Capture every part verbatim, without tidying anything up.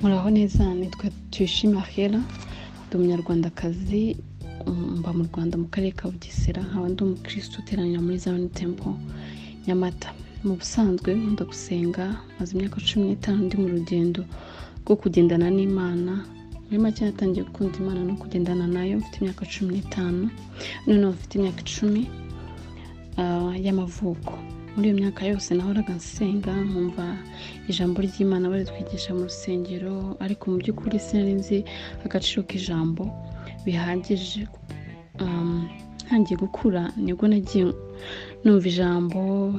Muraho neza, nitwa Tuyishime Ariella, ndi umunyarwandakazi, mba mu Rwanda mu karere ka Bugesera, nkaba ndi umukristo uteranira muri Zion Temple Nyamata. Mu busanzwe nkunda gusenga, maze imyaka cumi n'itanu ndi mu rugendo rwo kugendana n'Imana. Muri make natangiye gukunda Imana no kugendana nayo mfite imyaka cumi n'itanu, none mfite imyaka icumi uh, y'amavuko. Muri iyo myaka yose nahoraga nsenga, nkumva ijambo ry'Imana bari twigisha mu rusengero, ariko mu by'ukuri sinari nzi agaciro k'ijambo bihagije. um, ntangiye gukura nibwo nagiye numva ijambo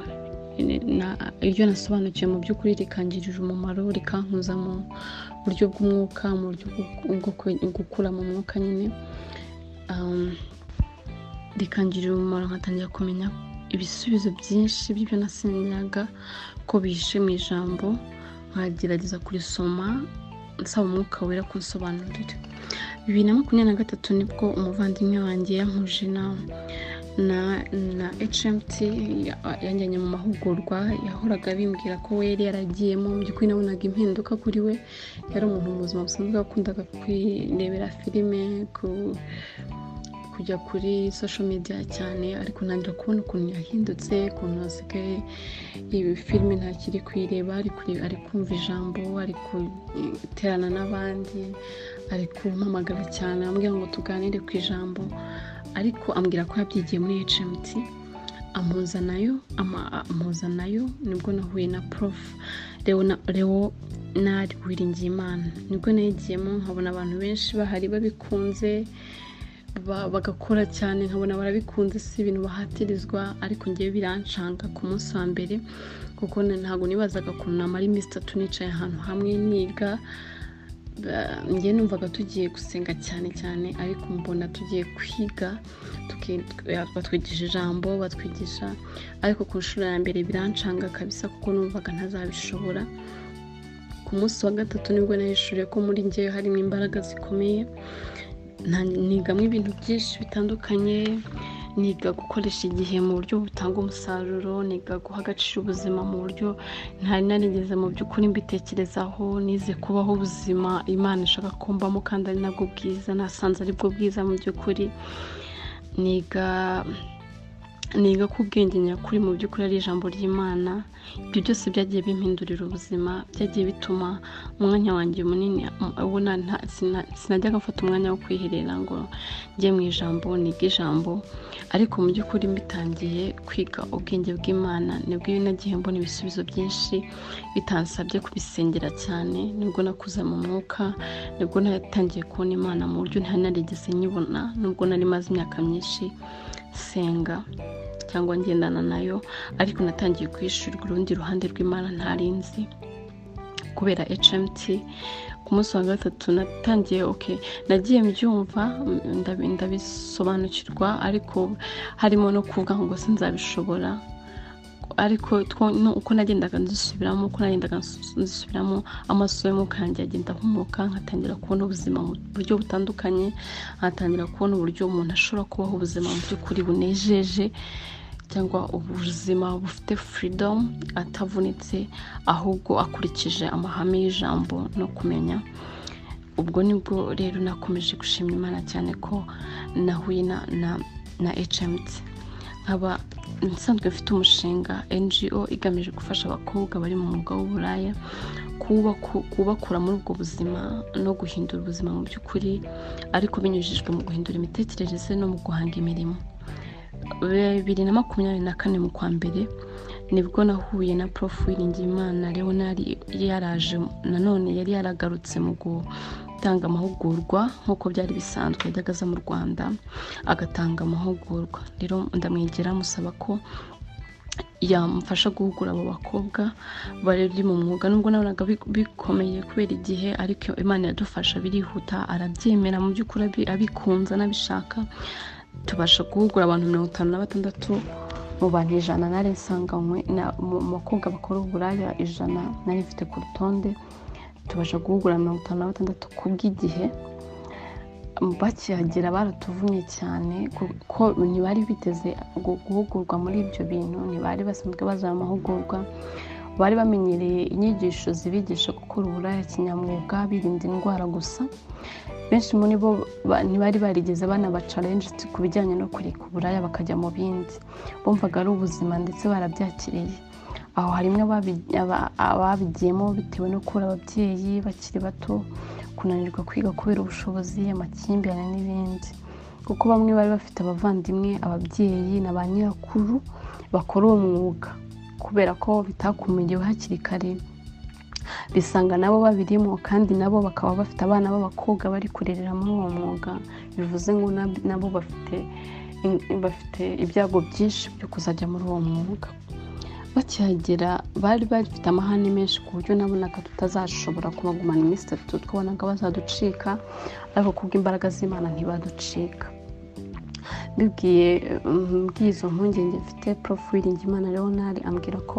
iryo nasobanukiwe mu by'ukuri rikangirira umumaro, rikankuza mu buryo bw'umwuka, mu buryo bwo gukura mu mwuka nyine, um, rikangirira umumaro, nkatangira kumenya ibisubizo byinshi by'ibyo nasengeraga ko bihishe mu ijambo, nkagerageza kurisoma nsaba umwuka wera kunsobanurira. bibiri na makumyabiri na gatatu nibwo umuvandimwe wanjye yankuje na na na H M T, yanjyanye mu mahugurwa. Yahoraga bimbwira ko we yari yaragiyemo, mu by'ukuri nabonaga impinduka kuri we. Yari umuntu mu buzima busanzwe wakundaga kwirebera filime, ku kujya kuri social media cyane, ariko ntangira kubona ukuntu yahindutse, ukuntu asigaye iyi filime ntakiri kwireba, ari kumva ijambo, ari guterana n'abandi, ari kumpamagara cyane ambwira ngo tuganire ku ijambo. Ariko ambwira ko yabyigiye muri H M T, ampuza nayo ampuza nayo nibwo nahuye na Prof Leonard Uwiringiyimana. Nibwo nayigiyemo, nkabona abantu benshi bahari babikunze, bagakora cyane, nkabona barabikunze, si ibintu bahatirizwa. Ariko ngiye birancanga ku munsi wa mbere, kuko ntabwo nibazaga ukuntu namara iminsi itatu nicaye ahantu hamwe niga. Ngiye numvaga tugiye gusenga cyane cyane, ariko mbona tugiye kwiga, batwigisha ijambo, batwigisha, ariko ku nshuro ya mbere birancanga kabisa, kuko numvaga ntazabishobora. Ku munsi wa gatatu nibwo nahishuriye ko muri njye harimo imbaraga zikomeye. Nigamo ibintu byinshi bitandukanye, niga gukoresha igihe mu buryo butanga umusaruro, niga guha agaciro ubuzima mu buryo ntari narigeze mu by'ukuri mbitekerezaho. Nize kubaho ubuzima Imana ishaka kumbamo, kandi ari nabwo bwiza, nasanze ari bwo bwiza mu by'ukuri. Niga niga ko ubwenge nyakuri mu by'ukuri ari ijambo ry'Imana. Ibyo byose byagiye bimpindurira ubuzima, byagiye bituma umwanya wanjye munini ubona sinajyaga mfata umwanya wo kwiherera ngo njye mu ijambo, niga ijambo. Ariko mu by'ukuri mbitangiye kwiga ubwenge bw'Imana, nibwo iyo nagiye mbona ibisubizo byinshi bitansabye kubisengera cyane. Nibwo nakuze mu mwuka, nibwo natangiye kubona Imana mu buryo ntari narigeze nyibona, nubwo nari maze imyaka myinshi senga cyangwa ngendana nayo. Ariko natangiye kwishyurwa urundi ruhande rw'Imana ntarinzi kubera H M T. Ku munsi wa gatatu natangiye okay, nagiye mbyumva ndabisobanukirwa, ariko harimo no kuvuga ngo sinzabishobora. Ariko uko nagendaga nzisubiramo uko nagendaga nzisubiramo amaso y'umwuka yanjye agenda ahumuka, nkatangira kubona ubuzima mu buryo butandukanye, nkatangira kubona uburyo umuntu ashobora kubaho ubuzima mu by'ukuri bunejeje, cyangwa ubuzima bufite freedom, atavunitse, ahubwo akurikije amahame y'ijambo no kumenya. Ubwo nibwo rero nakomeje gushimira Imana cyane ko nahuye na na, na H M T. Nkaba nsanzwe mfite umushinga N G O igamije gufasha abakobwa bari mu mwuga w'uburaya kubakura muri ubwo buzima no guhindura ubuzima mu by'ukuri, ariko binyujijwe mu guhindura imitekerereze no mu guhanga imirimo. bibiri na makumyabiri na kane mu kwa mbere nibwo nahuye na Prof Uwiringiyimana Leonard. Yaraje nanone, yari yaragarutse mu gutanga amahugurwa nk'uko byari bisanzwe, yajyaga aza mu Rwanda agatanga amahugurwa. Rero ndamwegera musaba ko yamfasha guhugura abo bakobwa bari mu mwuga, nubwo nabonaga bikomeye kubera igihe, ariko Imana yadufasha birihuta, arabyemera mu by'ukuri abikunza n'abishaka. Tubasha guhugura abantu mirongo itanu na batandatu mu bantu ijana nari nsanganywe, mu bakobwa bakora uburaya ijana nari mfite ku rutonde. Tubasha guhugura mirongo itanu na batandatu ku bw'igihe. Bakihagera baratuvunye cyane, kuko ntibari biteze guhugurwa muri ibyo bintu, ntibari basanzwe baza mu mahugurwa. bari bamenyereye inyigisho zibigisha gukora uburaya kinyamwuga birinda indwara gusa. Benshi muri bo ntibari barigeze banabacalenje ku bijyanye no kureka uburaya bakajya mu bindi, bumvaga ari ubuzima ndetse barabyakiriye. Aho harimo ababigiyemo bitewe no kubura ababyeyi bakiri bato, kunanirwa kwiga kubera ubushobozi, amakimbirane n'ibindi, kuko bamwe bari bafite abavandimwe, ababyeyi na ba nyirakuru bakora uwo mwuga, kubera ko bitakumiriwe hakiri kare bisanga nabo babirimo, kandi nabo bakaba bafite abana b'abakobwa bari kurerera muri uwo mwuga. Bivuze ngo nabo bafite bafite ibyago byinshi byo kuzajya muri uwo mwuga. Bakihagera bari bafite amahane menshi ku buryo nabonaga tutazashobora kubagumana iminsi itatu, twabonaga bazaducika, ariko kubw'imbaraga z'Imana ntibaducika. Mbibwiye izo mpungenge mfite, Prof Uwiringiyimana Leonard ambwira ko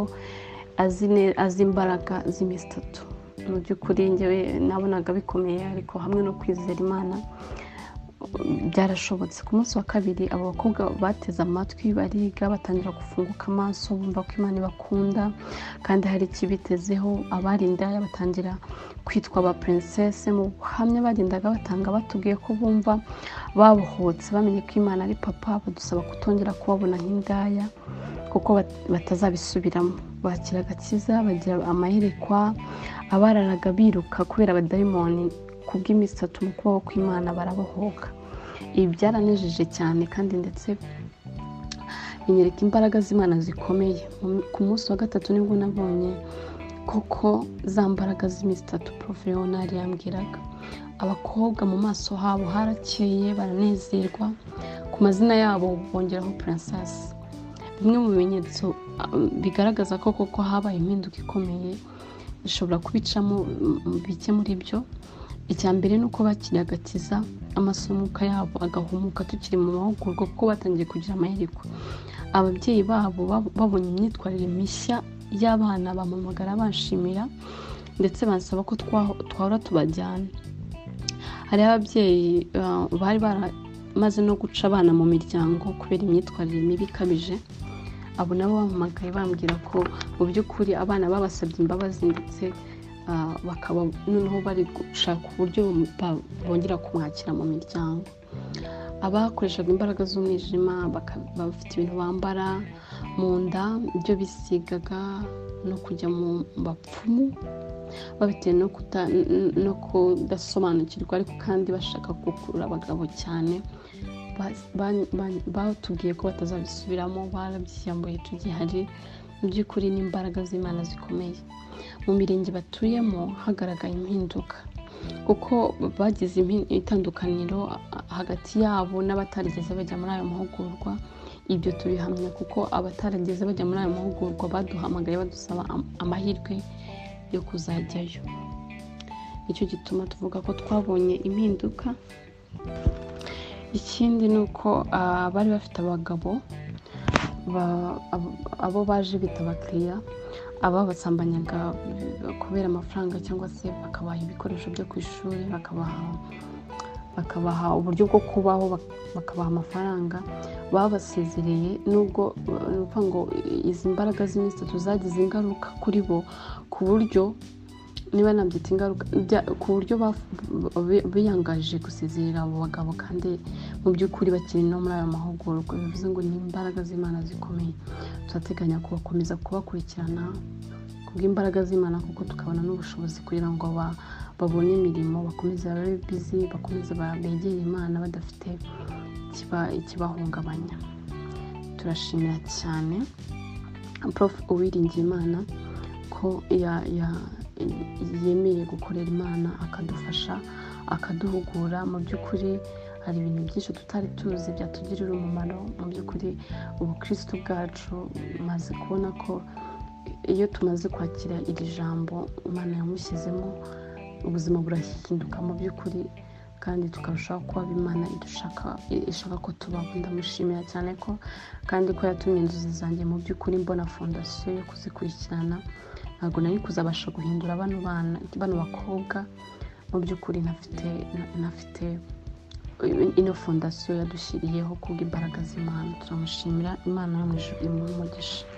azi imbaraga z'iminsi itatu. Mu by'ukuri njyewe nabonaga bikomeye, ariko hamwe no kwizera Imana byarashobotse. Ku munsi wa kabiri abo bakobwa bateze amatwi, bariga, batangira gufunguka amaso, bumva ko Imana ibakunda kandi hari ikibitezeho. Abari indaya batangira kwitwa aba princesse. Mu buhamya bagendaga batanga batubwiye ko bumva babohotse, bamenye ko Imana ari papa, badusaba kutongera kubabona nk'indaya kuko batazabisubiramo. Bakira agakiza, bagira amayerekwa, abararaga biruka kubera abadayimoni kubw'iminsi itatu mu kubaho kw'Imana barabohoka. Ibi byaranejeje cyane kandi ndetse binyereka imbaraga z'Imana zikomeye. Ku munsi wa gatatu nibwo nabonye koko za mbaraga z'iminsi itatu Prof Leonard yambwiraga. Abakobwa mu maso habo harakeye, baranezerwa, ku mazina yabo bongeraho princess. Bimwe mu bimenyetso bigaragaza ko koko habaye impinduka ikomeye, bishobora kubicamo bike muri byo. Icya mbere ni uko bakiriye agakiza, amasomuka yabo agahumuka tukiri mu mahugurwa, kuko batangiye kugira amayerekwa. Ababyeyi babo babonye imyitwarire mishya y'abana, bamamagara banshimira ndetse bansaba ko twahora tubajyana. Hari ababyeyi bari baramaze no guca abana mu miryango kubera imyitwarire mibi ikabije. Abo nabo bamamagaye bambwira ko mu by'ukuri abana babasabye imbabazi, ndetse bakaba noneho bari gushaka uburyo bongera kumwakira mu miryango. Abakoreshaga imbaraga z'umwijima bafite ibintu bambara mu nda, ibyo bisigaga, no kujya mu bapfumu babitewe no kudasobanukirwa, ariko kandi bashaka gukurura abagabo cyane. Batubwiye ko batazabisubiramo, barabyiyambuye tugihari. Mu by'ukuri n'imbaraga z'Imana zikomeye. Mu mirenge batuyemo hagaragaye impinduka, kuko bagize itandukaniro hagati yabo n'abatarigeze bajya muri ayo mahugurwa. Ibyo tubihamya kuko abatarigeze bajya muri ayo mahugurwa baduhamagaye badusaba amahirwe yo kuzajyayo. Nicyo gituma tuvuga ko twabonye impinduka. Ikindi ni uko bari bafite abagabo, abo baje bita abakiriya, ababasambanyaga kubera amafaranga cyangwa se bakabaha ibikoresho byo ku ishuri, bakabaha uburyo bwo kubaho, bakabaha amafaranga. Babasezereye, nubwo nuko ngo izi mbaraga z'iminsi itatu zagize ingaruka kuri bo, ku buryo niba nabyita ingaruka, ku buryo biyangaje gusezerera abo bagabo, kandi mu by'ukuri bakiri no muri ayo mahugurwa. Bivuze ngo ni imbaraga z'Imana zikomeye. Turateganya kubakomeza kubakurikirana kubw'imbaraga z'Imana, kuko tukabona n'ubushobozi kugira ngo babone imirimo, bakomeze babe busy, bakomeze begere Imana badafite ikibahungabanya. Turashimira cyane Prof Uwiringiyimana ko yemeye gukorera Imana, akadufasha, akaduhugura. Mu by'ukuri hari ibintu byinshi tutari tuzi byatugirira umumaro. Mu by'ukuri ubukristo bwacu maze kubona ko iyo tumaze kwakira iri jambo Imana yamushyizemo, ubuzima burahinduka mu by'ukuri, kandi tukarushaho kuba Imana idushaka ishaka ko tubaho. Ndamushimira cyane ko kandi ko yatumye inzozi zanjye mu by'ukuri mbona fondasiyo yo kuzikurikirana. Ntabwo nari kuzabasha guhindura bano bana, bano bakobwa, mu by'ukuri ntafite ntafite ino fondasiyo yadushyiriyeho kubw'imbaraga z'Imana. Turamushimira. Imana yo mu ijuru imuhe umugisha.